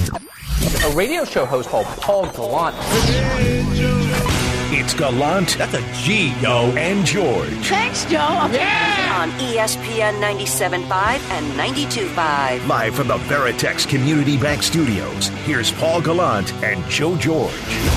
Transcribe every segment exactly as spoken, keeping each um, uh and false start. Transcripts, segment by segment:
A radio show host called Paul Gallant. It's Gallant. That's a G, yo. And George. Thanks, Joe. Yeah! On E S P N ninety-seven point five and ninety-two point five. Live from the Veritex Community Bank Studios, here's Paul Gallant and Joe George.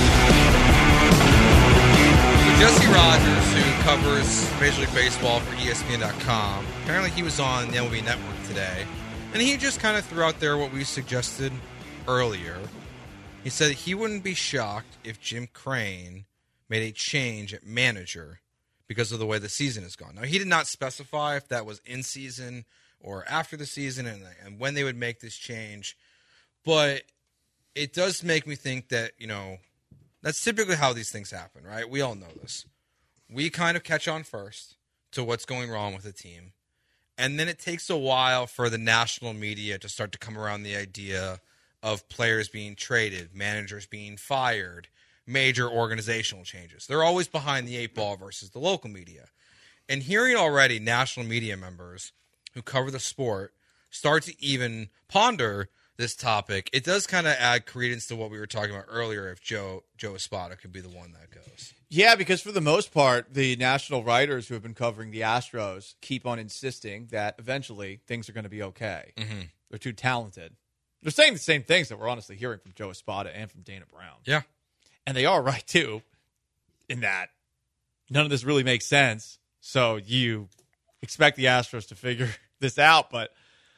Jesse Rogers, who covers Major League Baseball for E S P N dot com, apparently he was on the M L B Network today, and he just kind of threw out there what we suggested earlier. He said he wouldn't be shocked if Jim Crane made a change at manager because of the way the season has gone. Now, he did not specify if that was in season or after the season and, and when they would make this change, but it does make me think that, you know, that's typically how these things happen, right? We all know this. We kind of catch on first to what's going wrong with the team, and then it takes a while for the national media to start to come around the idea of players being traded, managers being fired, major organizational changes. They're always behind the eight ball versus the local media. And hearing already national media members who cover the sport start to even ponder this topic, it does kind of add credence to what we were talking about earlier if Joe Joe Espada could be the one that goes. Yeah, because for the most part, the national writers who have been covering the Astros keep on insisting that eventually things are going to be okay. Mm-hmm. They're too talented. They're saying the same things that we're honestly hearing from Joe Espada and from Dana Brown. Yeah. And they are right, too, in that none of this really makes sense. So you expect the Astros to figure this out. But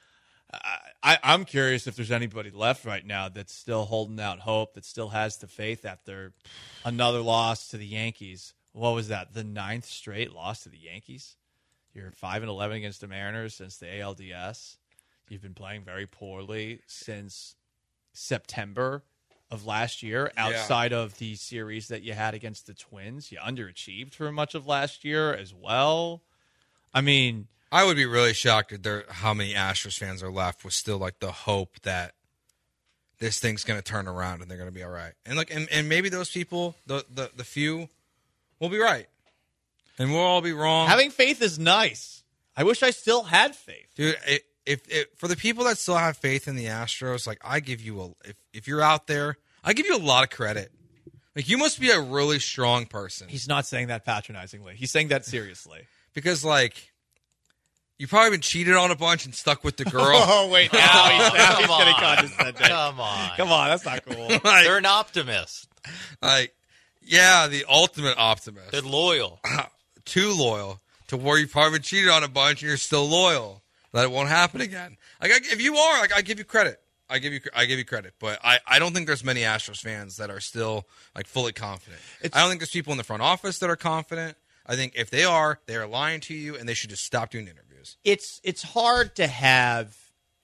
I, I'm curious if there's anybody left right now that's still holding out hope, that still has the faith after another loss to the Yankees. What was that? The ninth straight loss to the Yankees? You're five and eleven against the Mariners since the A L D S. You've been playing very poorly since September of last year, outside yeah. of the series that you had against the Twins. You underachieved for much of last year as well. I mean, I would be really shocked at there how many Astros fans are left with still like the hope that this thing's going to turn around and they're going to be all right. And look, and, and maybe those people, the, the the few, will be right, and we'll all be wrong. Having faith is nice. I wish I still had faith, dude. It, If, if for the people that still have faith in the Astros, like I give you a, if if you're out there, I give you a lot of credit. Like you must be a really strong person. He's not saying that patronizingly. He's saying that seriously. Because like, you've probably been cheated on a bunch and stuck with the girl. Oh wait, now he's, now he's getting condescending. Come on, come on, that's not cool. Like, they're an optimist. Like, yeah, the ultimate optimist. They're loyal, too loyal to where you've probably been cheated on a bunch and you're still loyal. That it won't happen again. Like I, if you are, like I give you credit. I give you, I give you credit. But I, I don't think there's many Astros fans that are still like fully confident. It's, I don't think there's people in the front office that are confident. I think if they are, they are lying to you, and they should just stop doing interviews. It's it's hard to have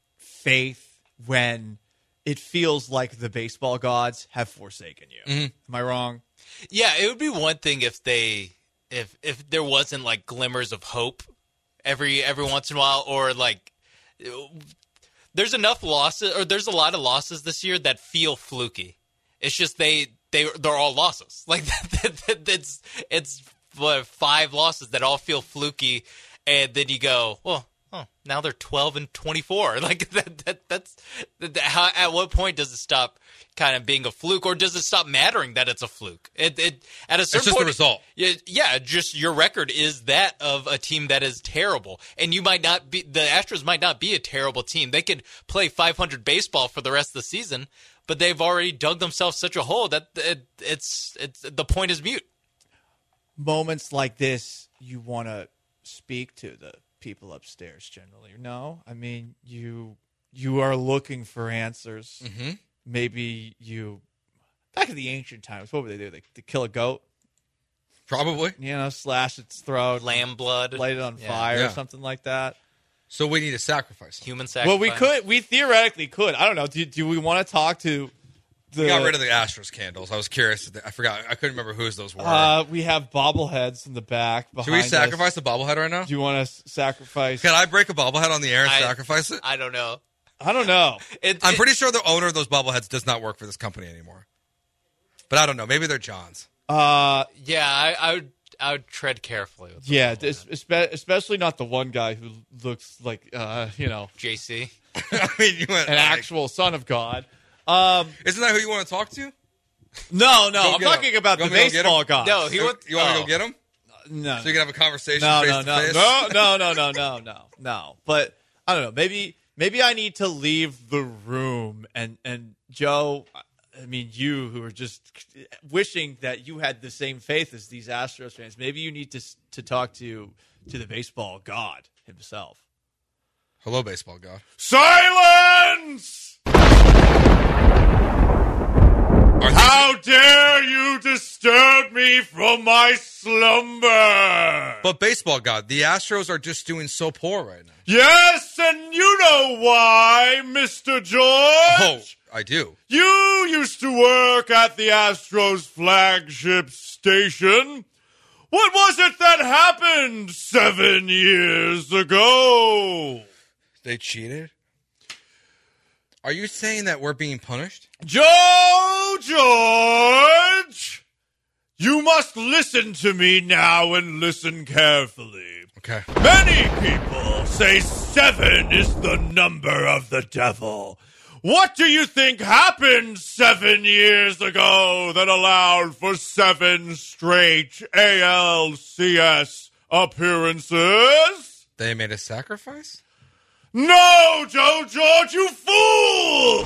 faith when it feels like the baseball gods have forsaken you. Mm-hmm. Am I wrong? Yeah, it would be one thing if they, if if there wasn't like glimmers of hope every every once in a while, or like there's enough losses, or there's a lot of losses this year that feel fluky. It's just they they they're all losses. Like it's it's what, five losses that all feel fluky, and then you go, well, oh, now they're twelve and twenty-four. Like that, that that's that, how, at what point does it stop kind of being a fluke, or does it stop mattering that it's a fluke? It, it at a certain it's just point, the result. Yeah, yeah, just your record is that of a team that is terrible, and you might not be. The Astros might not be a terrible team. They could play five hundred baseball for the rest of the season, but they've already dug themselves such a hole that it, it's it's the point is mute. Moments like this, you want to speak to the people upstairs generally. No, I mean you you are looking for answers. Mm-hmm. Maybe you back in the ancient times, what would they do? They, they kill a goat, probably. You know, slash its throat, lamb blood, light it on yeah. fire, yeah. or something like that. So we need a sacrifice. Human sacrifice. Well, we could. We theoretically could. I don't know. Do, do we want to talk to? The, we got rid of the Astros candles. I was curious. I forgot. I couldn't remember whose those were. Uh, we have bobbleheads in the back. Should we sacrifice us. the bobblehead right now? Do you want to sacrifice? Can I break a bobblehead on the air and I, sacrifice it? I don't know. I don't know. It, I'm it, pretty sure the owner of those bobbleheads does not work for this company anymore. But I don't know. Maybe they're John's. Uh, yeah, I, I would. I would tread carefully. With yeah, especially not the one guy who looks like uh, you know J C. I mean, you went an like, actual son of God. Um, Isn't that who you want to talk to? no, no, Go I'm get talking him. about You the want me to go get baseball him? gods. No, he wants. You want me to oh. go get him? no, So you can have a conversation no, face no, to no, face? no, no, no, no, no, no, no. But I don't know. Maybe, maybe I need to leave the room. And and Joe, I mean, you who are just wishing that you had the same faith as these Astros fans. Maybe you need to to talk to to the baseball god himself. Hello, baseball god. Silence! Are How dare you disturb me from my slumber? But baseball god, the Astros are just doing so poor right now. Yes, and you know why, Mister George. Oh, I do. You used to work at the Astros flagship station. What was it that happened seven years ago? They cheated? Are you saying that we're being punished? Joe George, you must listen to me now and listen carefully. Okay. Many people say seven is the number of the devil. What do you think happened seven years ago that allowed for seven straight A L C S appearances? They made a sacrifice? No, Joe George, you fool!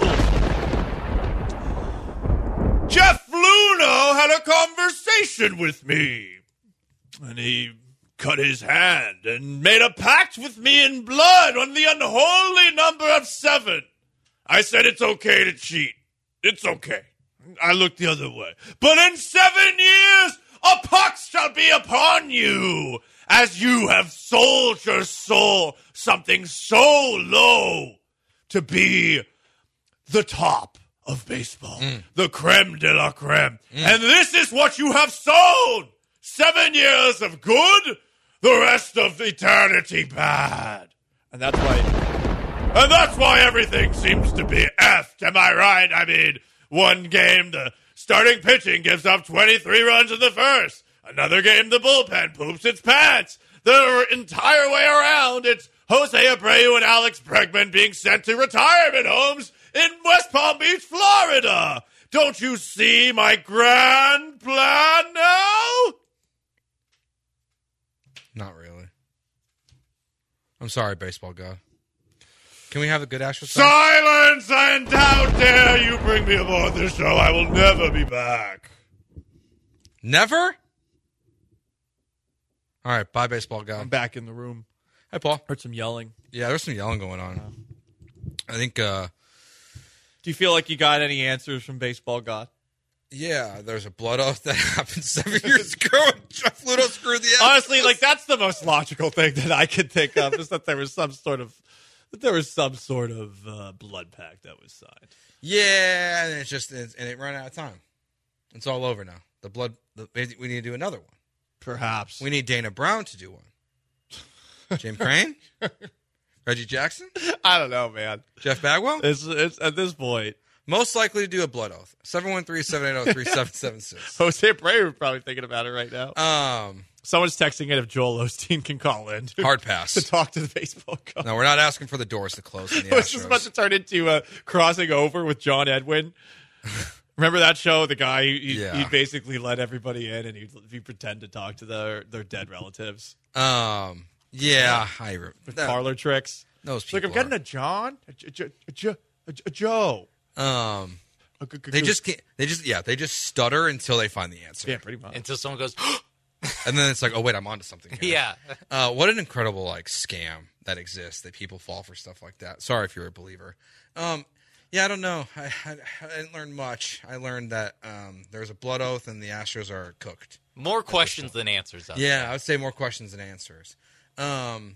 Jeff Luno had a conversation with me, and he cut his hand and made a pact with me in blood on the unholy number of seven. I said it's okay to cheat. It's okay. I looked the other way. But in seven years, a pox shall be upon you, as you have sold your soul something so low to be the top of baseball, mm. the creme de la creme. Mm. And this is what you have sold. Seven years of good, the rest of eternity bad. And that's why, and that's why everything seems to be effed. Am I right? I mean, one game, the starting pitching gives up twenty-three runs in the first. Another game, the bullpen poops its pants. The entire way around, it's Jose Abreu and Alex Bregman being sent to retirement homes in West Palm Beach, Florida. Don't you see my grand plan now? Not really. I'm sorry, baseball god. Can we have a good Astros fan? Silence, and how dare you bring me aboard this show. I will never be back. Never? All right, bye, baseball god. I'm back in the room. Hi, Paul. Heard some yelling. Yeah, there's some yelling going on. I think, uh... Do you feel like you got any answers from baseball god? Yeah, there's a blood oath that happened seven years ago and Jeff Luno screwed the Astros. Honestly, like, that's the most logical thing that I could think of, is that there was some sort of... That there was some sort of uh, blood pact that was signed. Yeah, and it's just... It's, and it ran out of time. It's all over now. The blood... The, we need to do another one. Perhaps. We need Dana Brown to do one. Jim Crane? Reggie Jackson? I don't know, man. Jeff Bagwell? It's, it's at this point. Most likely to do a blood oath. seven one three, seven eight zero, three seven seven six. Jose Abreu is probably thinking about it right now. Um, Someone's texting in if Joel Osteen can call in. To, hard pass. To talk to the baseball coach. No, we're not asking for the doors to close in the It was just Astros. about to turn into uh, Crossing Over with John Edwin. Remember that show? The guy, he, Yeah. he'd basically let everybody in and he'd, he'd pretend to talk to their, their dead relatives. Um, yeah, I re- With that- parlor tricks. Those It's like, people I'm getting are- a John, a, J- a, J- a, J- a Joe. Um, A g- g- they g- just can't. They just yeah. They just stutter until they find the answer. Yeah, pretty much. Until someone goes, And then it's like, oh wait, I'm onto something. Here. yeah. Uh, what an incredible like scam that exists that people fall for stuff like that. Sorry if you're a believer. Um, yeah, I don't know. I, I, I didn't learn much. I learned that um, there's a blood oath and the Astros are cooked. More questions than answers. Out Yeah, I would say more questions than answers. Um,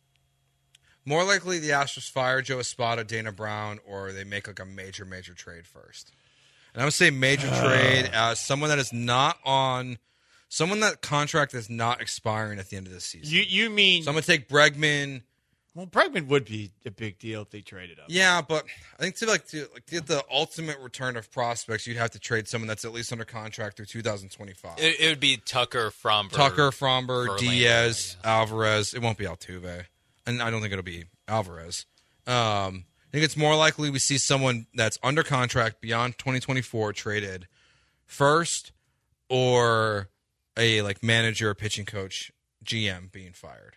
more likely the Astros fire Joe Espada, Dana Brown, or they make like a major, major trade first. And I would say major trade as someone that is not on, someone that contract is not expiring at the end of this season. You you mean... So I'm going to take Bregman. Well, Bregman would be a big deal if they traded him. Yeah, but I think to like to like get the ultimate return of prospects, you'd have to trade someone that's at least under contract through two thousand twenty-five. It, it would be Tucker, Fromber. Tucker, Fromber, Verlander, Diaz, yeah. Alvarez. It won't be Altuve. And I don't think it'll be Alvarez. Um, think it's more likely we see someone that's under contract beyond twenty twenty-four traded first, or a like manager or pitching coach, G M being fired.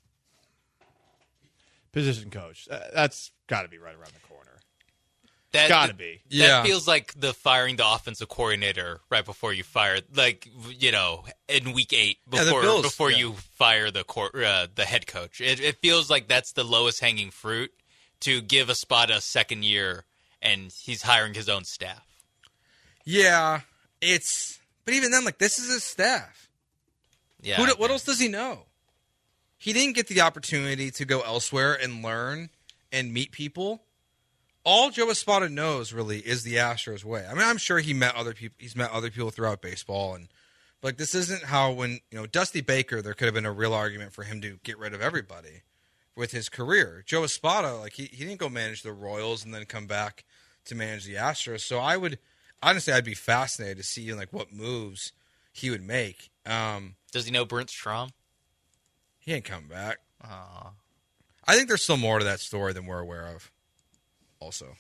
Position coach. Uh, that's got to be right around the corner. That Gotta be. That Yeah. feels like the firing the offensive coordinator right before you fire, like, you know, in week eight Yeah, the before Bills, before yeah. you fire the cor- uh, the head coach. It, it feels like that's the lowest hanging fruit to give a spot a second year, and he's hiring his own staff. Yeah, it's but even then, like this is his staff. Yeah. Who, do- what else does he know? He didn't get the opportunity to go elsewhere and learn and meet people. All Joe Espada knows really is the Astros way. I mean, I'm sure he met other people. He's met other people throughout baseball, and but like this isn't how when you know Dusty Baker, there could have been a real argument for him to get rid of everybody with his career. Joe Espada, like he, he didn't go manage the Royals and then come back to manage the Astros. So I would honestly, I'd be fascinated to see like what moves he would make. Um, Does he know Brent Strom? he ain't coming back. Aw. I think there's still more to that story than we're aware of. Also,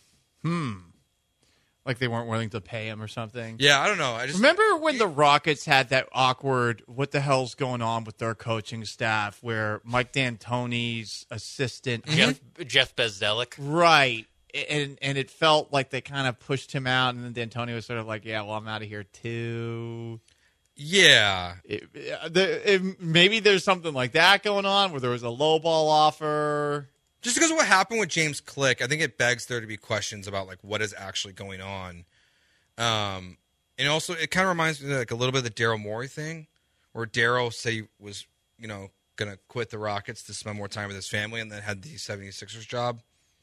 Like they weren't willing to pay him or something. yeah, I don't know. I just Remember when the Rockets had that awkward, what the hell's going on with their coaching staff, where Mike D'Antoni's assistant, Jeff Jeff Bezdelik. right, and and it felt like they kind of pushed him out, and then D'Antoni was sort of like, yeah, well, I'm out of here too. yeah. It, the, it, maybe there's something like that going on, where there was a lowball offer. Just because of what happened with James Click, I think it begs there to be questions about like what is actually going on. Um, and also, it kind of reminds me of like a little bit of the Daryl Morey thing, where Daryl said he was, you know, going to quit the Rockets to spend more time with his family, and then had the seventy-sixers job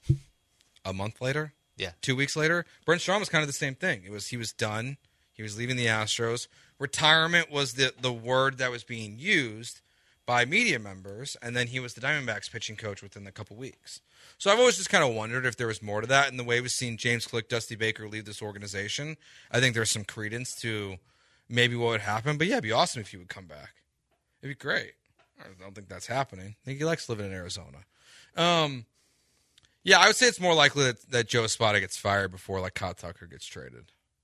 a month later. Yeah. Two weeks later. Brent Strom was kind of the same thing. It was he was done. He was leaving the Astros. Retirement was the the word that was being used by media members, and then he was the Diamondbacks pitching coach within a couple weeks. So I've always just kind of wondered if there was more to that, and the way we've seen James Click, Dusty Baker leave this organization, I think there's some credence to maybe what would happen. But yeah, it'd be awesome if he would come back. It'd be great. I don't think that's happening. I think he likes living in Arizona. Um, yeah, I would say it's more likely that, that Joe Espada gets fired before like Kyle Tucker gets traded.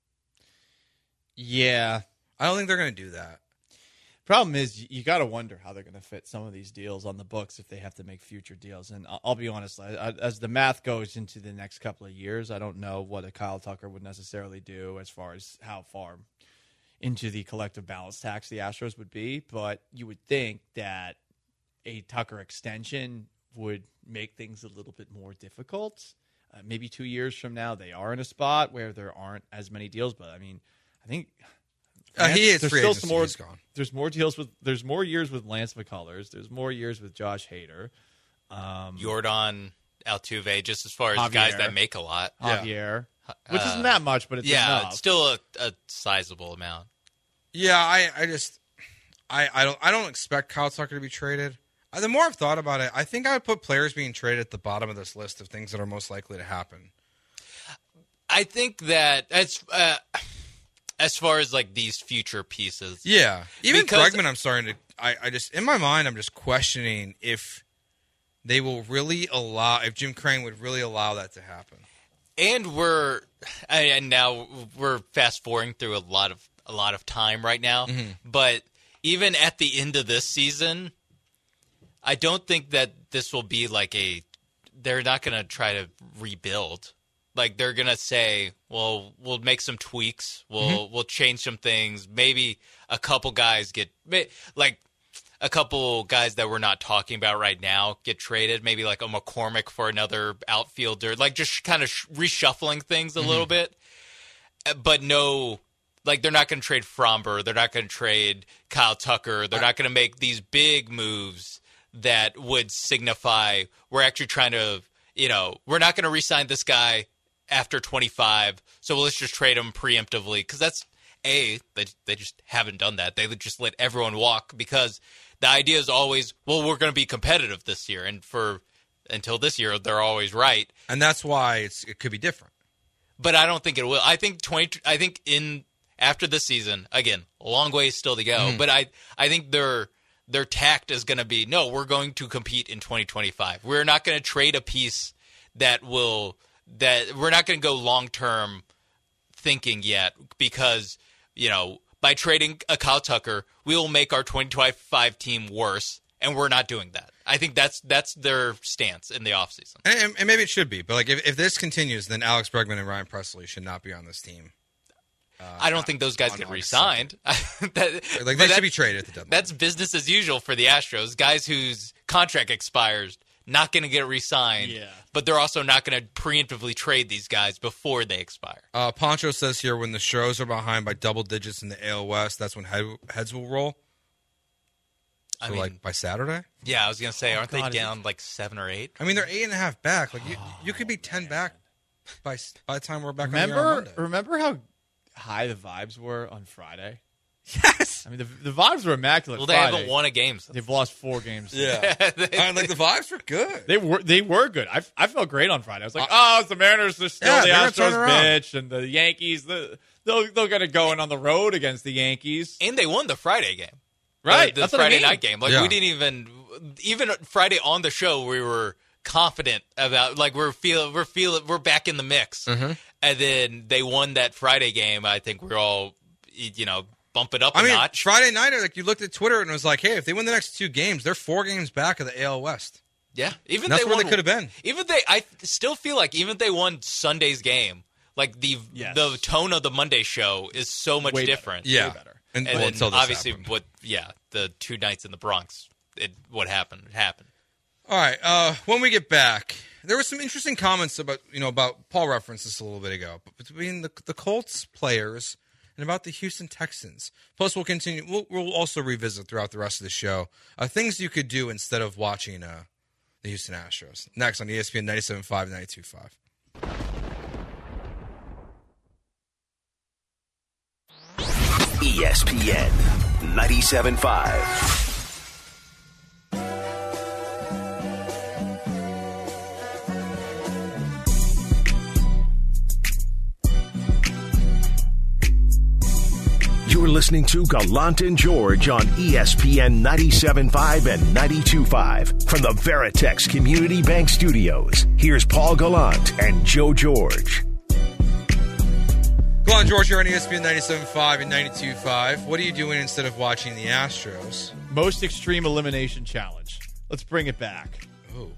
Yeah. I don't think they're going to do that. Problem is, you got to wonder how they're going to fit some of these deals on the books if they have to make future deals. And I'll, I'll be honest, I, I, as the math goes into the next couple of years, I don't know what a Kyle Tucker would necessarily do as far as how far into the collective balance tax the Astros would be. But you would think that a Tucker extension would make things a little bit more difficult. Uh, maybe two years from now, they are in a spot where there aren't as many deals. But I mean, I think. Uh, he is There's free still agency. some more. He's gone. There's more deals with. There's more years with Lance McCullers. There's more years with Josh Hader, um, Jordan Altuve, just as far as Javier. guys that make a lot. Javier, which Uh, isn't that much, but it's yeah, enough. it's still a, a sizable amount. Yeah, I, I just, I, I don't, I don't expect Kyle Tucker to be traded. Uh, the more I've thought about it, I think I would put players being traded at the bottom of this list of things that are most likely to happen. I think that as uh, as far as like these future pieces, Yeah, even Because- Bregman, I'm starting to. I, I just in my mind, I'm just questioning if they will really allow, if Jim Crane would really allow that to happen. and we're and now we're fast forwarding through a lot of a lot of time right now. Mm-hmm. But even at the end of this season, I don't think that this will be like a. They're not going to try to rebuild. Like they're going to say, "Well, we'll make some tweaks. We'll Mm-hmm. we'll change some things. Maybe a couple guys get like." A couple guys that we're not talking about right now get traded, maybe like a McCormick for another outfielder, like just kind of sh- reshuffling things a Mm-hmm. little bit. Uh, But no, like they're not going to trade Fromber. They're not going to trade Kyle Tucker. They're not going to make these big moves that would signify we're actually trying to, you know, we're not going to re-sign this guy after twenty-five, so let's just trade him preemptively. Because that's, A, they, they just haven't done that. They just let everyone walk because the idea is always, well, we're going to be competitive this year. And for until this year, they're always right. And that's why it's, it could be different. But I don't think it will. I think twenty. I think in after this season, again, a long way still to go. Mm-hmm. But I, I think their their tact is going to be no. We're going to compete in twenty twenty-five. We're not going to trade a piece that will that we're not going to go long term thinking yet because you know by trading a Kyle Tucker, we will make our twenty twenty-five team worse, and we're not doing that. I think that's that's their stance in the offseason. And, and maybe it should be, but like if, if this continues, then Alex Bregman and Ryan Presley should not be on this team. Uh, I don't think those guys get re-signed. that, like they should be traded at the deadline. That's business as usual for the Astros. Guys whose contract expires, not going to get re-signed, Yeah. but they're also not going to preemptively trade these guys before they expire. Uh, Poncho says here, when the Stros are behind by double digits in the A L West, that's when head, heads will roll. So I mean, like by Saturday? Yeah, I was going to say, aren't God, they down like seven or eight? I mean, they're eight and a half back. Like you, you could be ten back by by the time we're back on the air on Remember, Monday. remember how high the vibes were on Friday? Yes. I mean, the, the vibes were immaculate. Well, they Friday. haven't won a game since. They've lost four games. Yeah. I, like the vibes were good. They were they were good. I, I felt great on Friday. I was like, oh, it's the Mariners. They're still Yeah, the they're gonna turn Astros around. bitch, and the Yankees. The, they'll they'll get it going on the road against the Yankees. And they won the Friday game. Right, The, the that's what I Friday mean. night game. Like, Yeah. we didn't even, even Friday on the show, we were confident about, like, we're feel, we're feel, we're back in the mix. Mm-hmm. And then they won that Friday game. I think we're all, you know, bump it up a I mean, notch. Friday night, like you looked at Twitter and it was like, hey, if they win the next two games, they're four games back of the A L West. Yeah, even That's they where won, they could have been. Even they, I still feel like even if they won Sunday's game, like the Yes. the tone of the Monday show is so much Way better. different. Yeah. Way better. And, And well, then until this obviously, happened. what? Yeah, the two nights in the Bronx, it what happened happened. All right. Uh, when we get back, there were some interesting comments about you know about Paul referenced this a little bit ago, but between the the Colts players and about the Houston Texans. Plus, we'll continue. We'll, we'll also revisit throughout the rest of the show uh, things you could do instead of watching uh, the Houston Astros. Next on E S P N ninety-seven point five, ninety-two point five. E S P N ninety-seven point five. You're listening to Gallant and George on E S P N ninety-seven point five and ninety-two point five from the Veritex Community Bank Studios. Here's Paul Gallant and Joe George. Go on, George. You're on E S P N ninety-seven point five and ninety-two point five. What are you doing instead of watching the Astros? Most extreme elimination challenge. Let's bring it back. Oh.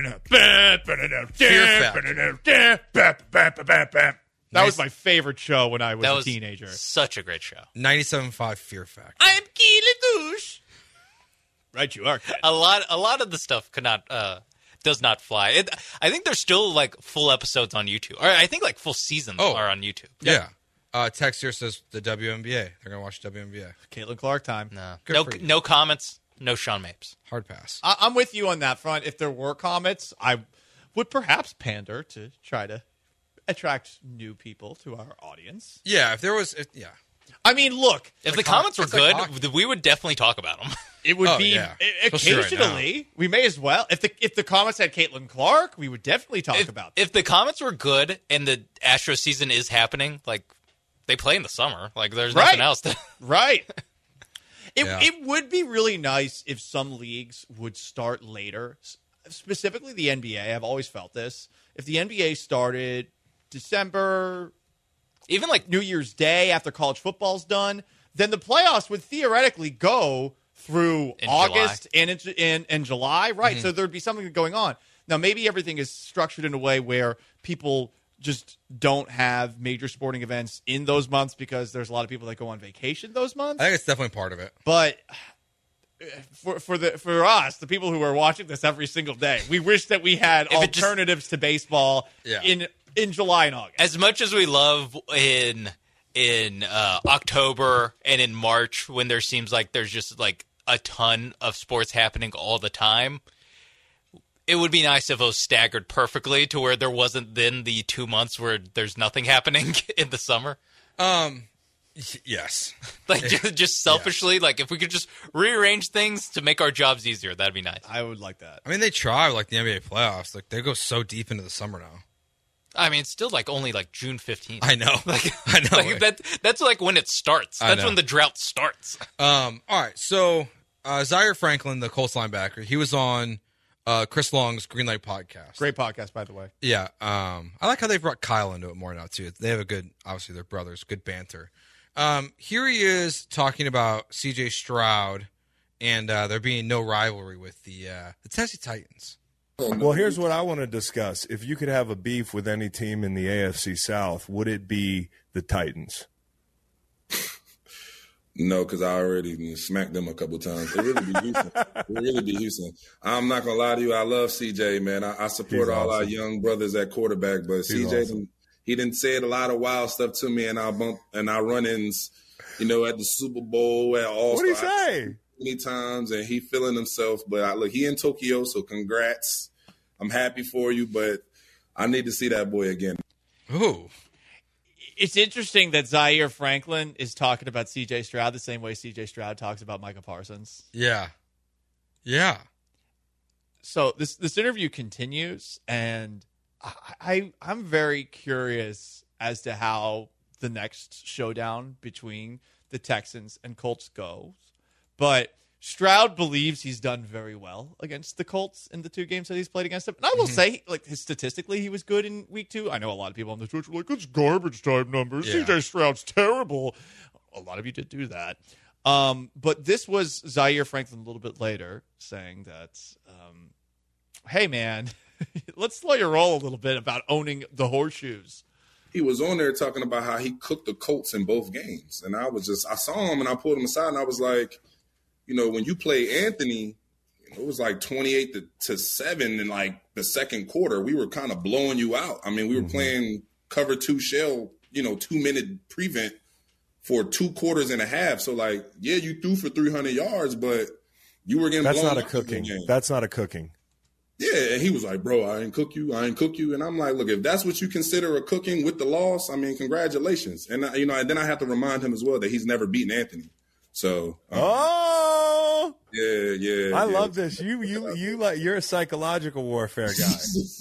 That was my favorite show when I was, That a was teenager. such a great show. ninety-seven point five Fear Factor. I am Keely Douche. Right, you are. Kid. A lot, a lot of the stuff could not, uh, does not fly. It, I think there's still like full episodes on YouTube, or I think like full seasons Oh. are on YouTube. Yeah. Uh, text here says the W N B A. They're going to watch W N B A. Caitlin Clark time. No, Good no, for you. no comments. No Sean Mapes. Hard pass. I- I'm with you on that front. If there were comments, I would perhaps pander to try to attract new people to our audience. Yeah, if there was, if, yeah. I mean, look, If like the comments ho- were it's like good, hockey. th- we would definitely talk about them. it would Oh, be yeah. o- Especially right occasionally. We may as well. If the if the comments had Caitlin Clark, we would definitely talk if, about them. if the comments were good and the Astro season is happening, like they play in the summer, like there's Right. nothing else. To, Right. It Yeah. it would be really nice if some leagues would start later. S- Specifically the N B A. I've always felt this. If the N B A started December, even like New Year's Day after college football's done, then the playoffs would theoretically go through In August and in, in, in July, right? Mm-hmm. So there'd be something going on. Now, maybe everything is structured in a way where people just don't have major sporting events in those months because there's a lot of people that go on vacation those months. I think it's definitely part of it. But for for the for us, the people who are watching this every single day, we wish that we had If it just- alternatives to baseball Yeah. in in July and August. as much as we love in in uh, October and in March when there seems like there's just like a ton of sports happening all the time, it would be nice if it was staggered perfectly to where there wasn't then the two months where there's nothing happening in the summer. Um, y- yes. Like just, just selfishly, like if we could just rearrange things to make our jobs easier, that'd be nice. I would like that. I mean, they try like the N B A playoffs. Like they go so deep into the summer now. I mean, it's still like only like June fifteenth. I know. Like, I know. like that, that's like when it starts. I That's know. when the drought starts. Um, all right. So uh, Zaire Franklin, the Colts linebacker, he was on uh, Chris Long's Greenlight podcast. Great podcast, by the way. Yeah. Um, I like how they brought Kyle into it more now, too. They have a good, obviously, they're brothers, good banter. Um, here he is talking about C J Stroud and uh, there being no rivalry with the, uh, the Tennessee Titans. Well, here's what I want to discuss. If you could have a beef with any team in the A F C South, would it be the Titans? No, because I already smacked them a couple of times. It really be Houston. It really be Houston. I'm not gonna lie to you. I love C J, man. I, I support He's all awesome. our young brothers at quarterback, but He's C J, awesome. didn't, he didn't say a lot of wild stuff to me, and our bump and our run-ins, you know, at the Super Bowl, at All What did he Star. say? Many times, and he feeling himself. But I, look, he in Tokyo, so congrats. I'm happy for you, but I need to see that boy again. Ooh. It's interesting that Zaire Franklin is talking about C J Stroud the same way C J Stroud talks about Micah Parsons. Yeah. Yeah. So this this interview continues, and I, I I'm very curious as to how the next showdown between the Texans and Colts goes. But Stroud believes he's done very well against the Colts in the two games that he's played against them. And I will mm-hmm. say, like, his, statistically, he was good in week two. I know a lot of people on the Twitch were like, it's garbage time numbers. Yeah. C J Stroud's terrible. A lot of you did do that. Um, but this was Zaire Franklin a little bit later saying that, um, hey, man, let's slow your roll a little bit about owning the horseshoes. He was on there talking about how he cooked the Colts in both games. And I was just, I saw him and I pulled him aside and I was like, you know, when you play Anthony, it was like twenty-eight to, to seven in like the second quarter. We were kind of blowing you out. I mean, we were mm-hmm. playing cover two shell, you know, two minute prevent for two quarters and a half. So like, yeah, you threw for three hundred yards, but you were getting That's blown not a out cooking. game. That's not a cooking. Yeah, and he was like, bro, I ain't cook you. I ain't cook you. And I'm like, look, if that's what you consider a cooking with the loss, I mean, congratulations. And, you know, and then I have to remind him as well that he's never beaten Anthony. So, um, oh, yeah, yeah. I yeah. love this. You, you, you like, you're a psychological warfare guy.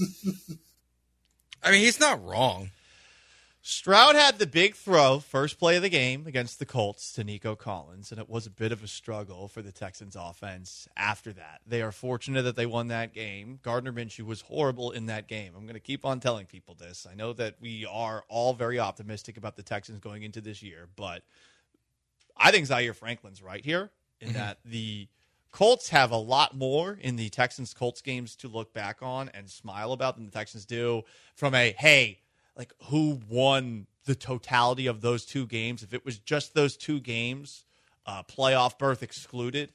I mean, he's not wrong. Stroud had the big throw, first play of the game against the Colts to Nico Collins, and it was a bit of a struggle for the Texans offense after that. They are fortunate that they won that game. Gardner Minshew was horrible in that game. I'm going to keep on telling people this. I know that we are all very optimistic about the Texans going into this year, but I think Zaire Franklin's right here in mm-hmm. that the Colts have a lot more in the Texans-Colts games to look back on and smile about than the Texans do from a, hey, like, who won the totality of those two games? If it was just those two games, uh, playoff berth excluded,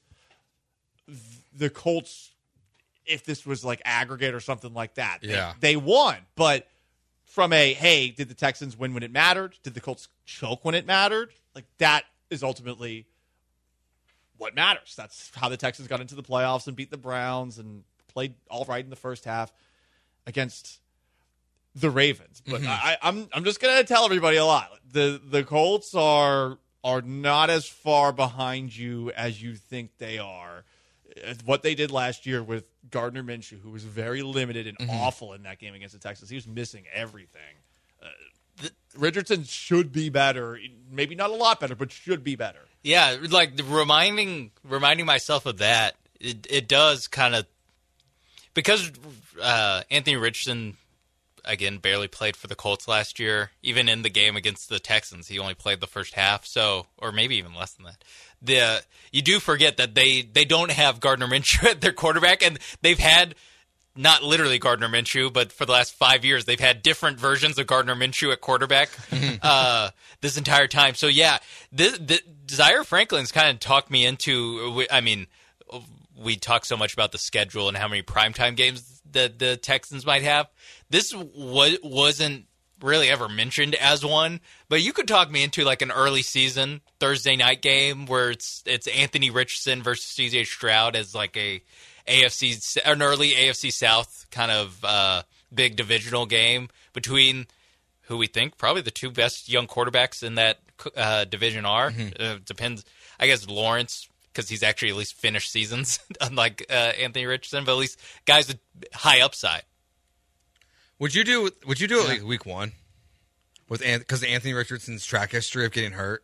the Colts, if this was like aggregate or something like that, yeah. they, they won. But from a, hey, did the Texans win when it mattered? Did the Colts choke when it mattered? Like, that is ultimately what matters. That's how the Texans got into the playoffs and beat the Browns and played all right in the first half against the Ravens. But mm-hmm. I, I'm I'm just gonna tell everybody a lot. The the Colts are are not as far behind you as you think they are. What they did last year with Gardner Minshew, who was very limited and mm-hmm. awful in that game against the Texans, he was missing everything. Uh, the, Richardson should be better, maybe not a lot better, but should be better. Yeah, like reminding reminding myself of that. It it does kind of because uh, Anthony Richardson, again, barely played for the Colts last year. Even in the game against the Texans, he only played the first half, so or maybe even less than that. The you do forget that they, they don't have Gardner Minshew at their quarterback, and they've had not literally Gardner Minshew, but for the last five years, they've had different versions of Gardner Minshew at quarterback uh, this entire time. So yeah, this, this, Zaire Franklin's kind of talked me into. I mean, we talk so much about the schedule and how many primetime games that the Texans might have. This was, wasn't really ever mentioned as one, but you could talk me into like an early season Thursday night game where it's it's Anthony Richardson versus C J Stroud as like a A F C an early A F C South kind of uh, big divisional game between who we think probably the two best young quarterbacks in that uh, division are. Mm-hmm. Uh, depends, I guess Lawrence, because he's actually at least finished seasons, unlike uh, Anthony Richardson, but at least guys with high upside. Would you do? Would you do it yeah. like week one with because Anthony Richardson's track history of getting hurt?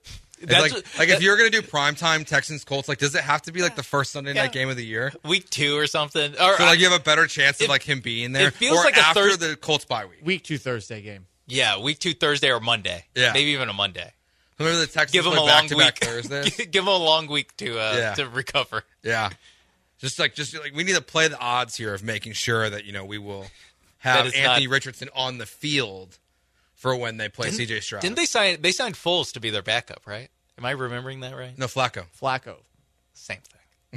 That's like, what- like that- if you're gonna do primetime Texans Colts, like, does it have to be like the first Sunday Yeah. night game of the year? week two or something. Or So like you have a better chance of it- like him being there, it feels or like a after Thurs- the Colts bye week. Week two Thursday game. yeah, week two Thursday or Monday. Yeah. maybe even a Monday. Remember the Texans Give them play a long back-to-back week. Thursdays? Give them a long week to uh, Yeah. to recover. Yeah, just like just like we need to play the odds here of making sure that you know we will That have is Anthony not- Richardson on the field for when they play C J Stroud. Didn't they sign? They signed Foles to be their backup, right? Am I remembering that right? No, Flacco. Flacco. Same thing.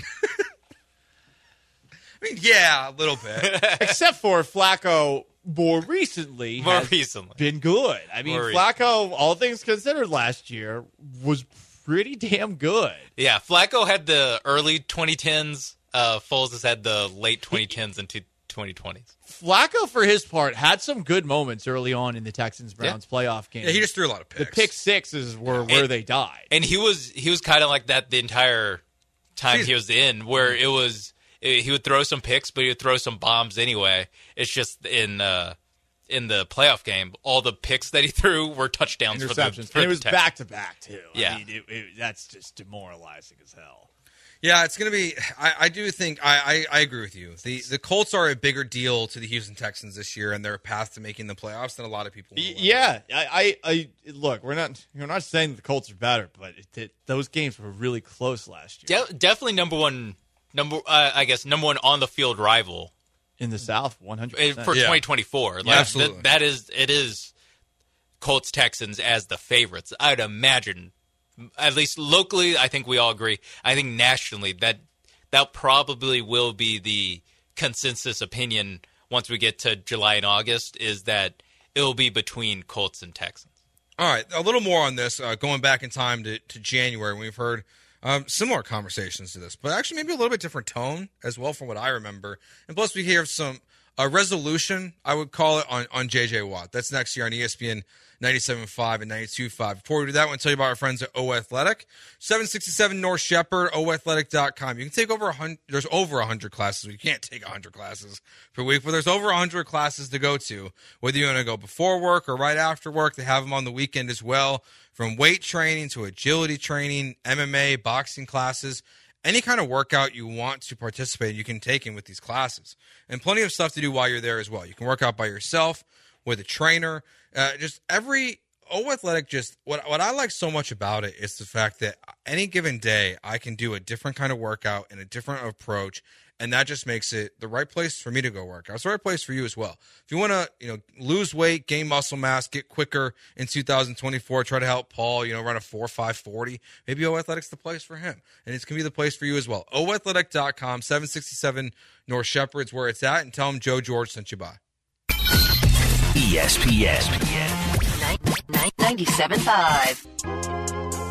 I mean, yeah, a little bit. Except for Flacco more recently More has recently. been good. I mean, More Flacco, all things considered last year, was pretty damn good. Yeah, Flacco had the early twenty tens. Uh, Foles has had the late twenty tens and twenty twenties. Flacco, for his part, had some good moments early on in the Texans-Browns playoff game. Yeah, he just threw a lot of picks. The pick sixes were where And- they died. And he was he was kind of like that the entire time He's- he was in, where it was it, he would throw some picks, but he would throw some bombs anyway. It's just in uh, in the playoff game, all the picks that he threw were touchdowns for the, Interceptions. for And the it was Texans. back-to-back, too. Yeah. I mean, it, it, that's just demoralizing as hell. Yeah, it's going to be. I, I do think I, I, I agree with you. The the Colts are a bigger deal to the Houston Texans this year and their path to making the playoffs than a lot of people. Y- will. Yeah, I, I, I look. We're not. We're not saying the Colts are better, but it, it, those games were really close last year De- definitely number one, number uh, I guess number one on the field rival in the South. One hundred uh, percent. for Yeah. twenty twenty-four. Like, Yeah, absolutely. that, that is it is Colts Texans as the favorites. I'd imagine, at least locally, I think we all agree. I think nationally that that probably will be the consensus opinion once we get to July and August, is that it'll be between Colts and Texans. All right, a little more on this. Uh, going back in time to, to January, we've heard um, similar conversations to this, but actually maybe a little bit different tone as well from what I remember. And plus, we hear some uh, resolution, I would call it, on, on J J Watt. That's next year on E S P N ninety-seven point five and ninety-two point five. Before we do that, I want to tell you about our friends at O Athletic. seven sixty-seven North Shepherd, O Athletic dot com. You can take over one hundred, there's over one hundred classes. You can't take one hundred classes per week, but there's over one hundred classes to go to. Whether you want to go before work or right after work, they have them on the weekend as well. From weight training to agility training, M M A, boxing classes, any kind of workout you want to participate in, you can take in with these classes. And plenty of stuff to do while you're there as well. You can work out by yourself, with a trainer. Uh, just every O Athletic, just what what I like so much about it is the fact that any given day I can do a different kind of workout and a different approach, and that just makes it the right place for me to go work out. It's the right place for you as well. If you want to, you know, lose weight, gain muscle mass, get quicker in two thousand twenty-four, try to help Paul, you know, run a four five forty, maybe O Athletic's the place for him, and it's gonna be the place for you as well. O Athletic dot com, seven sixty-seven North Shepherd's where it's at, and tell them Joe George sent you by. E S P N. ninety-seven point five.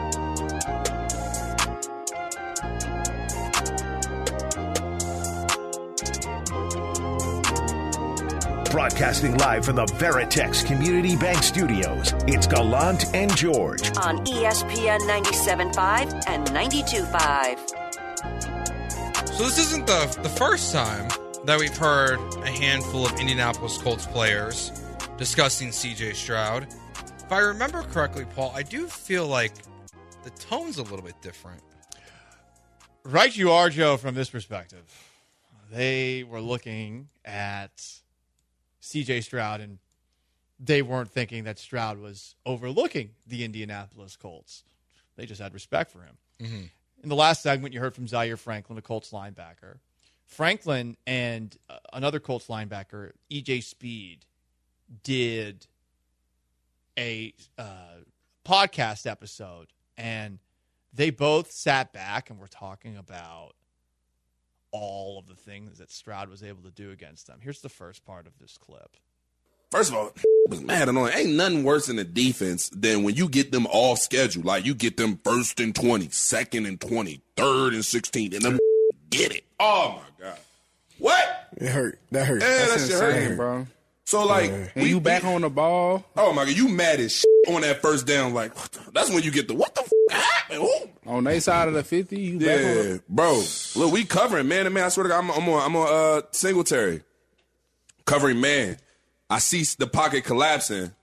Broadcasting live from the Veritex Community Bank Studios, it's Gallant and George. On E S P N ninety-seven point five and ninety-two point five. So this isn't the the first time that we've heard a handful of Indianapolis Colts players discussing C J Stroud. If I remember correctly, Paul, I do feel like the tone's a little bit different. Right, you are, Joe. From this perspective, they were looking at C J Stroud, and they weren't thinking that Stroud was overlooking the Indianapolis Colts. They just had respect for him. Mm-hmm. In the last segment, you heard from Zaire Franklin, a Colts linebacker. Franklin and uh, another Colts linebacker, E J Speed, did a uh, podcast episode, and they both sat back and were talking about all of the things that Stroud was able to do against them. Here's the first part of this clip. First of all, was mad annoying. Ain't nothing worse in the defense than when you get them off schedule. Like you get them first and twenty, second and twenty, third and sixteen, and them get it. Oh my god, what? It hurt. That hurt. Yeah, That's that shit hurt, insane, bro. So like, Yeah. we And you back we, on the ball. Oh my god, you mad as shit on that first down? Like what the, that's when you get the what the f- happened? Ooh. On their side of the fifty, you back on Yeah, the bro. Look, we covering man to man. I swear to God, I'm, I'm on. I'm on uh, Singletary covering man. I see the pocket collapsing.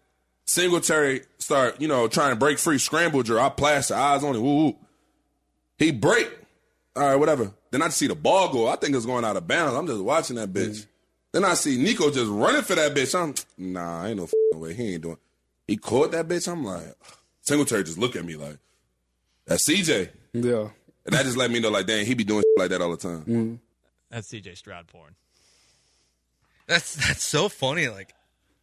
Singletary start, you know, trying to break free, scramble drill. I plaster, eyes on it. Woo, woo. He break. All right, whatever. Then I see the ball go. I think it's going out of bounds. I'm just watching that bitch. Mm-hmm. Then I see Nico just running for that bitch. I'm, nah, ain't no f***ing way. He ain't doing. He caught that bitch. I'm like, Singletary just look at me like, that's C J. Yeah. And that just let me know, like, dang, he be doing shit like that all the time. Mm-hmm. That's C J Stroud porn. That's that's so funny. Like,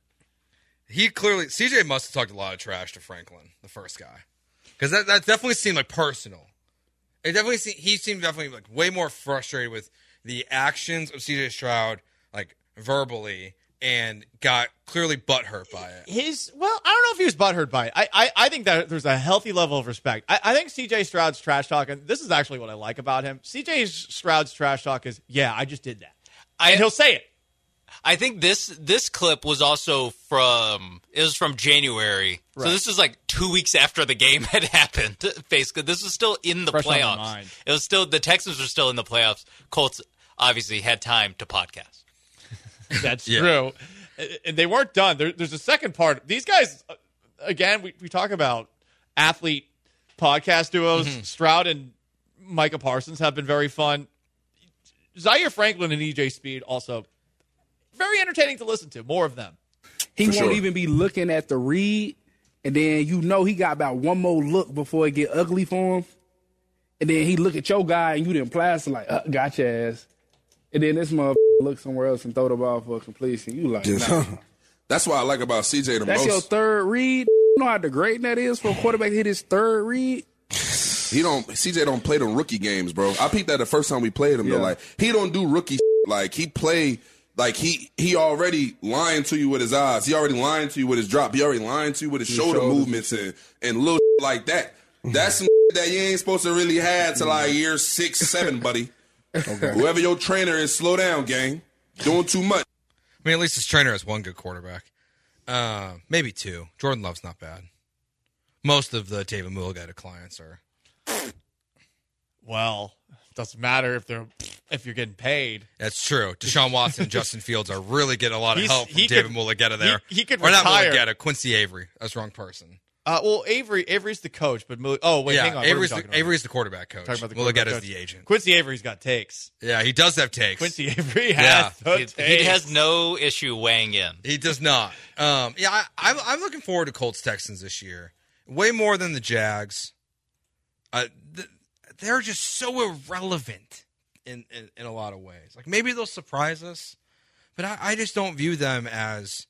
he clearly, C J must have talked a lot of trash to Franklin, the first guy, because that that definitely seemed like personal. It definitely seemed, he seemed definitely like way more frustrated with the actions of C J Stroud, like verbally, and got clearly butthurt by it. His well, I don't know if he was butthurt by it. I I, I think that there's a healthy level of respect. I, I think C J Stroud's trash talk, and this is actually what I like about him. C J Stroud's trash talk is, yeah, I just did that, I, and he'll say it. I think this this clip was also from it was from January, right. So this was like two weeks after the game had happened. Basically, this was still in the Fresh on my playoffs. mind. It was still the Texans were still in the playoffs. Colts obviously had time to podcast. That's yeah. true, and they weren't done. There, there's a second part. These guys, again, we we talk about athlete podcast duos. Mm-hmm. Stroud and Micah Parsons have been very fun. Zaire Franklin and E J Speed also. Very entertaining to listen to. More of them. He For won't sure. even be looking at the read, and then you know he got about one more look before it get ugly for him. And then he look at your guy, and you didn't plaster like, uh, got your ass. And then this motherfucker look somewhere else and throw the ball for a completion. You like, nah. That's what I like about C J the That's most. your third read. You know how degrading that is for a quarterback to hit his third read? He don't. C J don't play them rookie games, bro. I peeped that the first time we played him. Yeah. Though, like he don't do rookie. Like he play. Like, he he already lying to you with his eyes. He already lying to you with his drop. He already lying to you with his, his shoulder shoulders. movements and, and little like that. That's some that you ain't supposed to really have till like year six, seven, buddy. Okay. Whoever your trainer is, slow down, gang. Doing too much. I mean, at least his trainer has one good quarterback. Uh, maybe two. Jordan Love's not bad. Most of the David Mulligata clients are. Well, doesn't matter if they're if you're getting paid. That's true. Deshaun Watson and Justin Fields are really getting a lot of He's, help from he David could, Mulligata there. He, he could or retire. not Mulligata, Quincy Avery. That's the wrong person. Uh, well, Avery Avery's the coach, but Mull- oh wait, yeah, hang on. Avery's what are we the, talking Avery's the quarterback coach. Talking about the Mulligata's coach. the agent. Quincy Avery's got takes. Yeah, he does have takes. Quincy Avery has Yeah. the He, takes. he has no issue weighing in. He does not. Um, yeah, I, I'm, I'm looking forward to Colts Texans this year. Way more than the Jags. Uh, th- they're just so irrelevant in, in, in a lot of ways. Like, maybe they'll surprise us, but I, I just don't view them as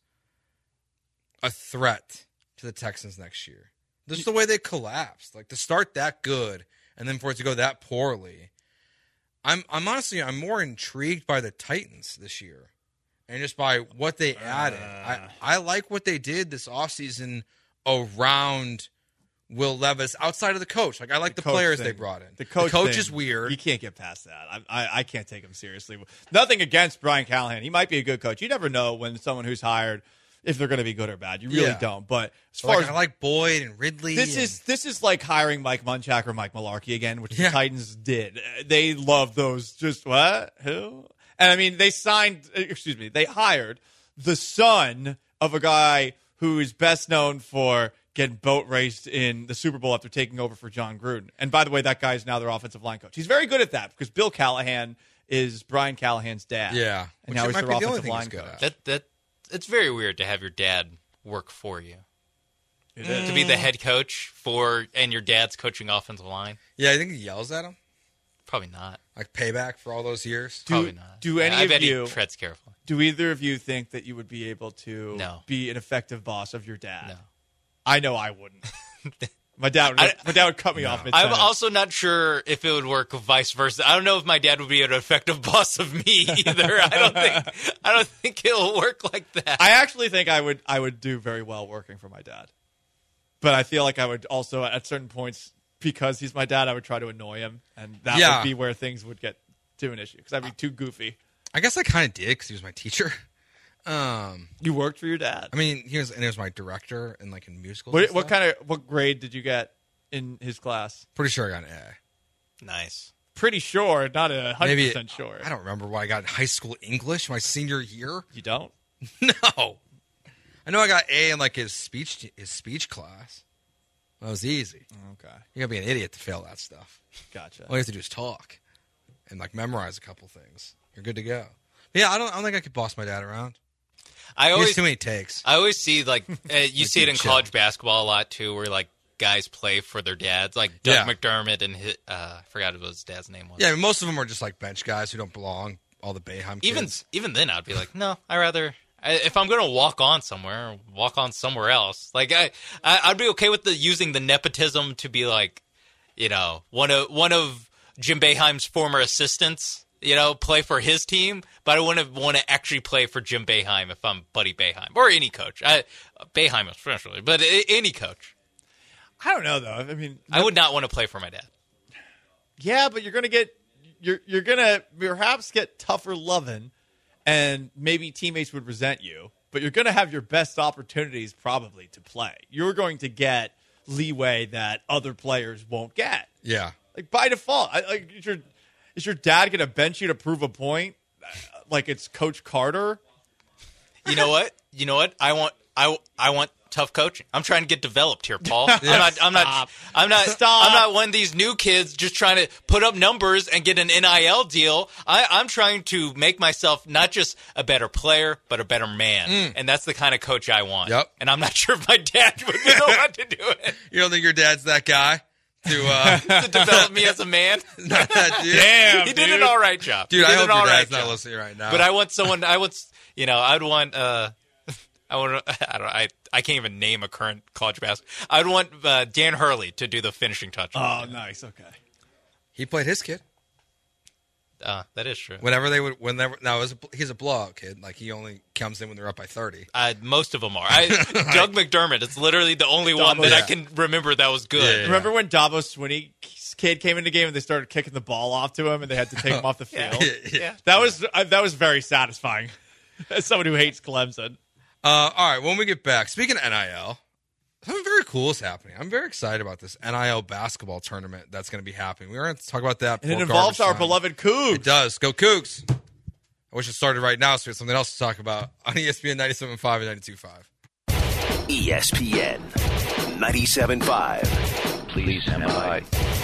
a threat to the Texans next year. Just the way they collapsed. Like, to start that good and then for it to go that poorly. I'm I'm honestly, I'm more intrigued by the Titans this year. And just by what they added. Uh, I, I like what they did this offseason around Will Levis outside of the coach. Like, I like the, the players thing. they brought in. The coach, the coach thing, is weird. You can't get past that. I, I I can't take him seriously. Nothing against Brian Callahan. He might be a good coach. You never know when someone who's hired if they're going to be good or bad. You really Yeah. don't. But as So far like, as I like Boyd and Ridley. This and, is this is like hiring Mike Munchak or Mike Malarkey again, which Yeah. the Titans did. They love those. Just what? Who? And I mean, they signed. Excuse me. They hired the son of a guy who is best known for getting boat raced in the Super Bowl after taking over for John Gruden. And by the way, that guy is now their offensive line coach. He's very good at that because Bill Callahan is Brian Callahan's dad. Yeah. and Which now it he's might their be the only offensive thing line he's good coach. at. That that it's very weird to have your dad work for you. It is. To be the head coach for and your dad's coaching offensive line. Yeah, I think he yells at him. Probably not. Like payback for all those years. Do- Probably not. do any I of bet you- he treads carefully. Do either of you think that you would be able to No. be an effective boss of your dad? No. I know I wouldn't. My dad would, I- my dad would cut me off I'm mid-sentence. also not sure if it would work vice versa. I don't know if my dad would be an effective boss of me either. I don't think I don't think it'll work like that. I actually think I would I would do very well working for my dad. But I feel like I would also, at certain points, because he's my dad, I would try to annoy him. And that Yeah. would be where things would get to an issue. Because I'd be too goofy. I guess I kind of did because he was my teacher. Um, You worked for your dad. I mean, he was and he was my director in like in musicals. What, and what stuff. kind of what grade did you get in his class? Pretty sure I got an A. Nice. Pretty sure, not a hundred Maybe percent sure. I don't remember what I got in high school English my senior year. You don't? No, I know I got A in like his speech his speech class. That was easy. Okay. You gotta be an idiot to fail that stuff. Gotcha. All you have to do is talk and like memorize a couple things. You're good to go. But yeah, I don't. I don't think I could boss my dad around. I He always has too many takes. I always see like uh, you see it in chill. college basketball a lot too, where like guys play for their dads, like Doug Yeah. McDermott and his, uh, I forgot what his dad's name was. Yeah, I mean, most of them are just like bench guys who don't belong. All the Boeheim Even kids. even then, I'd be like, no, I rather I, if I'm gonna walk on somewhere, walk on somewhere else. Like I, I I'd be okay with the using the nepotism to be like, you know, one of one of Jim Boeheim's former assistants. You know, play for his team, but I wouldn't want to actually play for Jim Boeheim if I'm Buddy Boeheim or any coach. I, Boeheim especially, but a- any coach. I don't know though. I mean, I would not want to play for my dad. Yeah, but you're gonna get you're you're gonna perhaps get tougher loving, and maybe teammates would resent you. But you're gonna have your best opportunities probably to play. You're going to get leeway that other players won't get. Yeah. Like by default, I, like is your is your dad gonna bench you to prove a point? Like it's Coach Carter. You know what? You know what? I want I, I want tough coaching. I'm trying to get developed here, Paul. I'm not I'm not I'm not Stop. I'm not one of these new kids just trying to put up numbers and get an N I L deal. I, I'm trying to make myself not just a better player, but a better man. Mm. And that's the kind of coach I want. Yep. And I'm not sure if my dad would know how to do it. You don't think your dad's that guy to uh, to develop me as a man? Not that dude. Damn, he did dude. an all right job. Dude, he I did hope an your all dad's right not job. listening right now. But I want someone. I want, you know, I'd want. Uh, I want. I don't. I. I can't even name a current college basketball. I'd want uh, Dan Hurley to do the finishing touch. Oh, nice. Okay. He played his kid. Uh, that is true. Whenever they would, whenever now it was a, he's a blowout kid. Like he only comes in when they're up by thirty. Uh, most of them are. I, Doug McDermott. It's literally the only one that yeah. I can remember that was good. Yeah, yeah. Remember when Dabo Swinney's kid came in the game and they started kicking the ball off to him and they had to take him off the field? Yeah, yeah. That was uh, that was very satisfying. As someone who hates Clemson. Uh, all right, when we get back, speaking of N I L, something very cool is happening. I'm very excited about this N I L basketball tournament that's going to be happening. We're going to talk about that. And it before involves garbage our time. beloved Cougs. It does. Go Cougs. I wish it started right now so we had something else to talk about on E S P N ninety-seven point five and ninety-two point five. E S P N ninety-seven point five. Please stand by.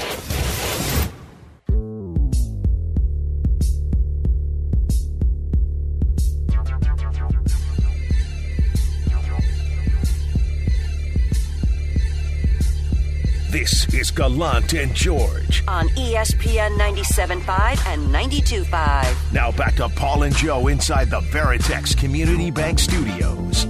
This is Gallant and George. On E S P N ninety-seven point five and ninety-two point five. Now back to Paul and Joe inside the Veritex Community Bank Studios.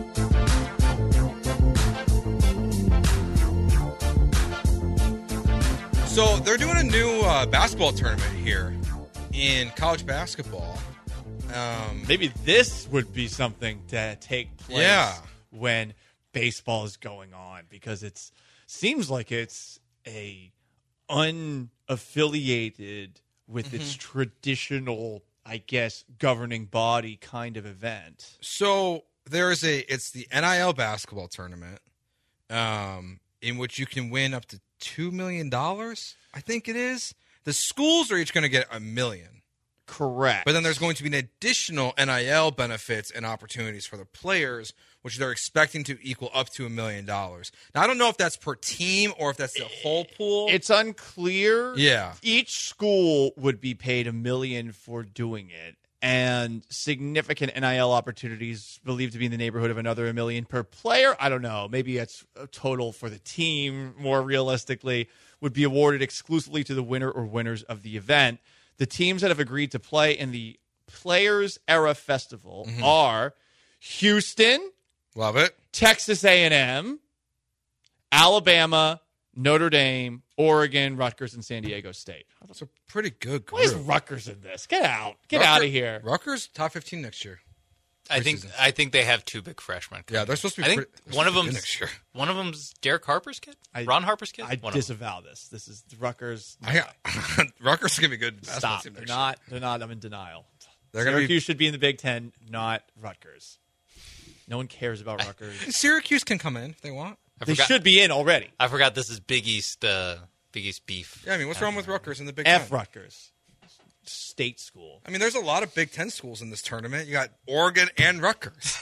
So they're doing a new uh, basketball tournament here in college basketball. Um, Maybe this would be something to take place Yeah. when baseball is going on because it's seems like it's a unaffiliated with Mm-hmm. its traditional, I guess, governing body kind of event. So there is a it's the N I L basketball tournament, um, in which you can win up to two million dollars. I think it is. The schools are each going to get a million. Correct. But then there's going to be an additional N I L benefits and opportunities for the players, which they're expecting to equal up to a million dollars. Now, I don't know if that's per team or if that's the whole pool. It's unclear. Yeah. Each school would be paid a million for doing it, and significant N I L opportunities believed to be in the neighborhood of another a million per player. I don't know. Maybe it's a total for the team, more realistically, would be awarded exclusively to the winner or winners of the event. The teams that have agreed to play in the Players Era Festival Mm-hmm. are Houston, Love it. Texas A and M, Alabama, Notre Dame, Oregon, Rutgers, and San Diego State. That's a pretty good group. Why is Rutgers in this? Get out. Get Rucker- out of here. Rutgers, top fifteen next year. I think Preseason. I think they have two big freshmen. Yeah, they're supposed to be I think pretty- they're one of supposed to be them's good next year. one of them's Derek Harper's kid, I- Ron Harper's kid. I One of them. disavow this. This is Rutgers. I got, Rutgers is going to be good. basketball Stop. team They're next year. not. They're not. I'm in denial. They're gonna be- Syracuse should be in the Big Ten, not Rutgers. No one cares about Rutgers. Syracuse can come in if they want. I They forgot, should be in already. I forgot this is Big East. Uh, Big East beef. Yeah, I mean, what's wrong with Rutgers in the Big F Ten? Rutgers. state school. I mean, there's a lot of Big Ten schools in this tournament. You got Oregon and Rutgers.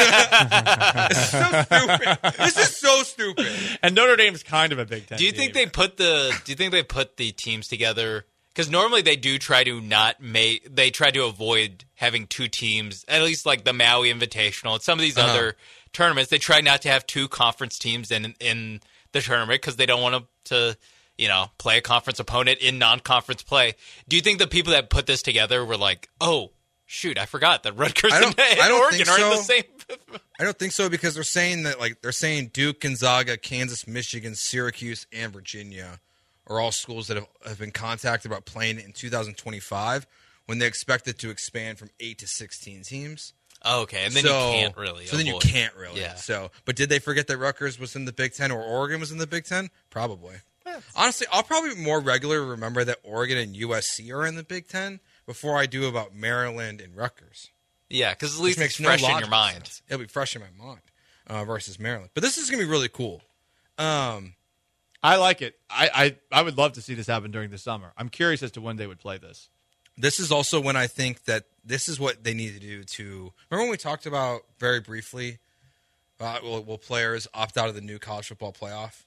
It's so stupid. This is so stupid. And Notre Dame's kind of a Big Ten. Do you team. think they put the? Do you think they put the teams together? Because normally they do try to not make. They try to avoid having two teams. At least like the Maui Invitational and some of these Uh-huh. other tournaments, they try not to have two conference teams in in the tournament because they don't want to, you know, play a conference opponent in non-conference play. Do you think the people that put this together were like, oh, shoot, I forgot that Rutgers I and, don't- I and don't Oregon think are in the so. same? I don't think so because they're saying that like they're saying Duke, Gonzaga, Kansas, Michigan, Syracuse, and Virginia are all schools that have, have been contacted about playing it in two thousand twenty-five when they expect it to expand from eight to sixteen teams. Oh, okay, and then So- you can't really. So then you avoid- can't really. Yeah. So, but did they forget that Rutgers was in the Big Ten or Oregon was in the Big Ten? Probably. Honestly, I'll probably more regularly remember that Oregon and U S C are in the Big Ten before I do about Maryland and Rutgers. Yeah, because at Which least makes it's no fresh in your logical mind. sense. It'll be fresh in my mind uh, versus Maryland. But this is going to be really cool. Um, I like it. I, I I would love to see this happen during the summer. I'm curious as to when they would play this. This is also when I think that this is what they need to do to – remember when we talked about very briefly uh, will, will players opt out of the new college football playoff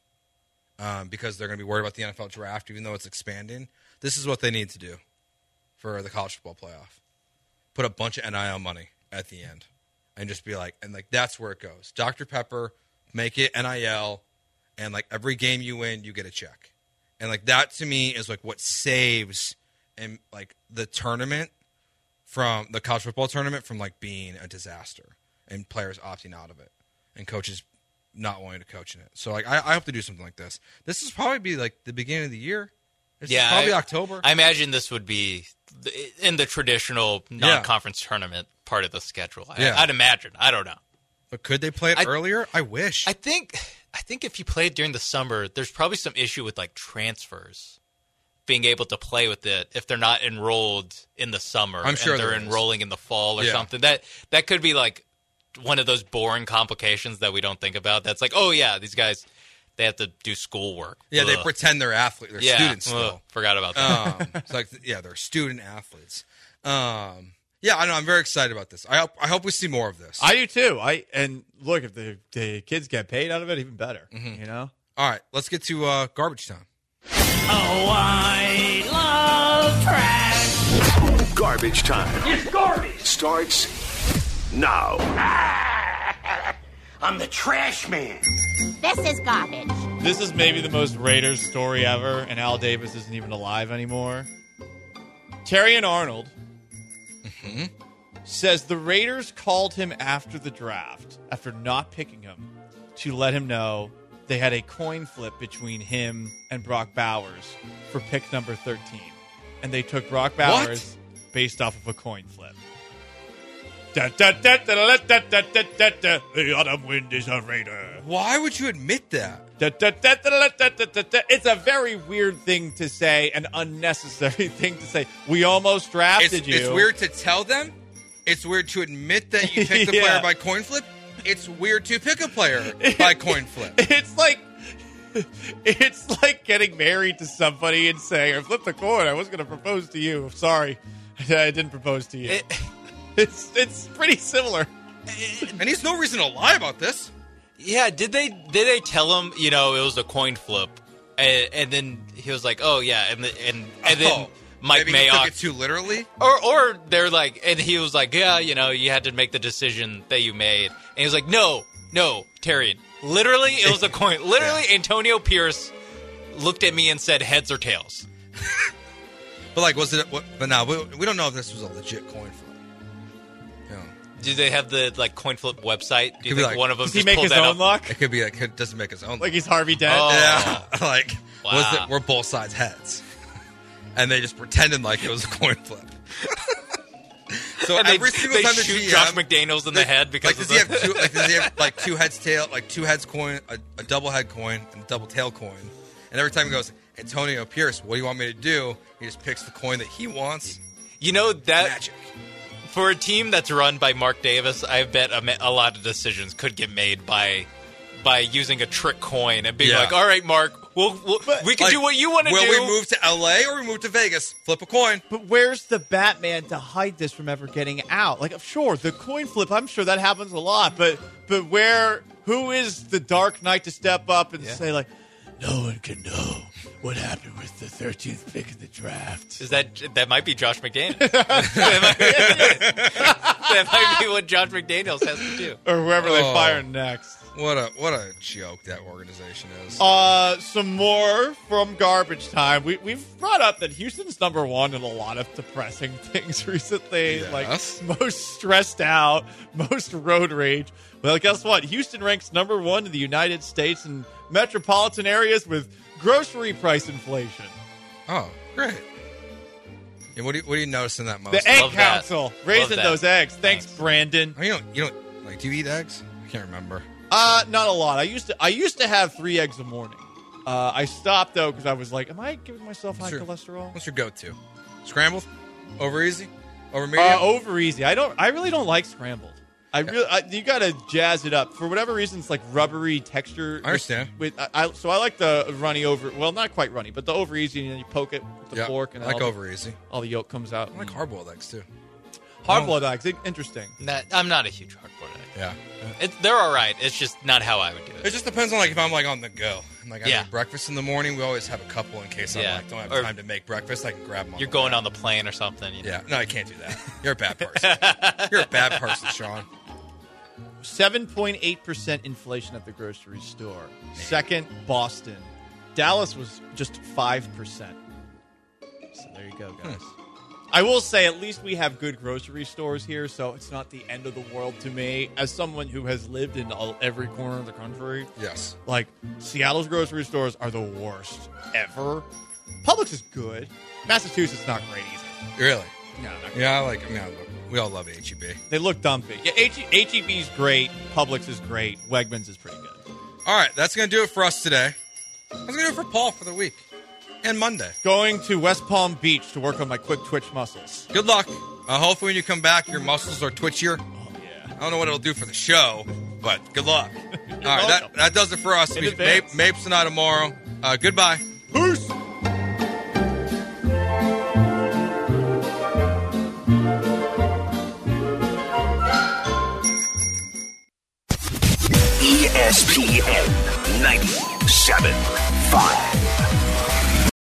um, because they're going to be worried about the N F L draft even though it's expanding? This is what they need to do for the college football playoff. Put a bunch of N I L money at the end and just be like – and like that's where it goes. Doctor Pepper, make it N I L, and like every game you win, you get a check. And like that to me is like what saves – and like the tournament from the college football tournament from like being a disaster and players opting out of it and coaches not wanting to coach in it. So like I, I hope to do something like this. This is probably be like the beginning of the year. This Yeah, is probably I- October. I imagine this would be th- in the traditional non-conference tournament part of the schedule. I, Yeah. I'd imagine. I don't know. But could they play it I- earlier? I wish. I think I think if you play it during the summer, there's probably some issue with like transfers being able to play with it if they're not enrolled in the summer. I'm sure and they're there is. enrolling in the fall or Yeah. something. That that could be like one of those boring complications that we don't think about. That's like, oh yeah, these guys they have to do schoolwork. yeah, they Ugh. pretend they're athletes. They're yeah. students Ugh, still. forgot about that. um, it's like yeah, they're student athletes. Um, yeah, I know. I'm very excited about this. I hope. I hope we see more of this. I do too. I and look, if the, the kids get paid out of it, even better. Mm-hmm. You know. All right, let's get to uh, garbage time. Oh, I love trash. Garbage time It's garbage. starts now. I'm the trash man. This is garbage. This is maybe the most Raiders story ever, and Al Davis isn't even alive anymore. Terry and Arnold says the Raiders called him after the draft, after not picking him, to let him know they had a coin flip between him and Brock Bowers for pick number thirteen. And they took Brock Bowers based off of a coin flip. Da, da, da, da, da, da, da, da, da, da. The autumn wind is a Raider. Why would you admit that? Da, da, da, da, da, da, da, da. It's a very weird thing to say, an unnecessary thing to say. We almost drafted It's, you. it's weird to tell them. It's weird to admit that you picked a Yeah. player by coin flip. It's weird to pick a player by coin flip. It's like it's like getting married to somebody and saying, "I flipped a coin. I was going to propose to you. Sorry, I didn't propose to you." It- it's it's pretty similar. And he's no reason to lie about this. Yeah, did they did they tell him, you know, it was a coin flip, and, and then he was like, oh yeah, and the, and and then Oh, Mike maybe he took Mayock, it too literally. or or they're like, and he was like, yeah, you know, you had to make the decision that you made, and he was like, no, no, Terry, literally, it was a coin. Literally, Antonio Pierce looked at me and said, heads or tails. But like, was it? What, but now we, we don't know if this was a legit coin flip. You know, Do they have the like coin flip website? Do you Could be think like- one of them Does he just make pulled his that own up? luck? it could be like it doesn't make his own. Like he's Harvey Dent. Oh. yeah, like was Wow. it? We're both sides heads, and they just pretended like it was a coin flip. So And they, every single they time the shoot G M, Josh McDaniels in the Like- head because like of does he the- have two? Like does he have like two heads tail, like two heads coin, a, a double head coin, and a double tail coin? And every time he goes, Antonio Pierce, what do you want me to do? He just picks the coin that he wants. You know that Magic. for a team that's run by Mark Davis, I bet a, ma- a lot of decisions could get made by by using a trick coin and being Yeah. like, "All right, Mark, We'll, we'll, we can Like, do what you want to do. Will we move to L A or we move to Vegas? Flip a coin. But where's the Batman to hide this from ever getting out? Like, sure, the coin flip, I'm sure that happens a lot, but but where, who is the Dark Knight to step up and Yeah. say, like, no one can know what happened with the thirteenth pick in the draft? Is that that might be Josh McDaniels? that, might be, that might be what Josh McDaniels has to do. Or whoever they Oh. fire next. What a what a joke that organization is. Uh, some more from Garbage Time. We, we've brought up that Houston's number one in a lot of depressing things recently. Yes. Like, most stressed out, most road rage. Well, guess what? Houston ranks number one in the United States in metropolitan areas with grocery price inflation. Oh, great. Yeah, what do you what do you notice in that most? The Egg Love that. Council Love raising that. those eggs. Thanks, Brandon. I mean, you don't you don't like do you eat eggs? I can't remember. Uh, not a lot. I used to. I used to have three eggs a morning. Uh, I stopped though because I was like, "Am I giving myself high What's your- cholesterol?" What's your go-to? Scrambled, over easy, over medium. Uh, over easy. I don't. I really don't like scrambled. I really. I, you gotta jazz it up for whatever reason. It's like rubbery texture. I understand. With I, I, so I like the runny over. Well, not quite runny, but the over easy, and then you poke it with the Yeah, fork, and I like all the- over easy. all the yolk comes out. I like hard-boiled eggs too. Hard boiled eggs. Interesting. Not, I'm not a huge hard-boiled egg. Yeah. It, they're all right. It's just not how I would do It it. just depends on like if I'm like on the go. Like I Yeah. make breakfast in the morning. We always have a couple in case Yeah. I like don't have Or- time to make breakfast. I can grab them. On You're the going way. on the plane or something. You know? Yeah. No, I can't do that. You're a bad person. You're a bad person, Sean. Seven point eight percent inflation at the grocery store. Second, Boston. Dallas was just five percent. So there you go, guys. I will say, at least we have good grocery stores here, so it's not the end of the world to me. As someone who has lived in all, every corner of the country, Yes. like, Seattle's grocery stores are the worst ever. Publix is good. Massachusetts not great either. Really? No, not great. Yeah, I like. I mean, I look, we all love H E B. They look dumpy. Yeah, H E B's great. Publix is great. Wegmans is pretty good. All right, that's gonna do it for us today. That's gonna do it for Paul for the week and Monday. Going to West Palm Beach to work on my quick twitch muscles. Good luck. Uh, hopefully, when you come back, your muscles are twitchier. Oh, yeah. I don't know what it'll do for the show, but good luck. All right, that, that does it for us. In We, advance. Mape, Mapes tonight tomorrow. Uh, goodbye. Peace. E S P N ninety-seven point five.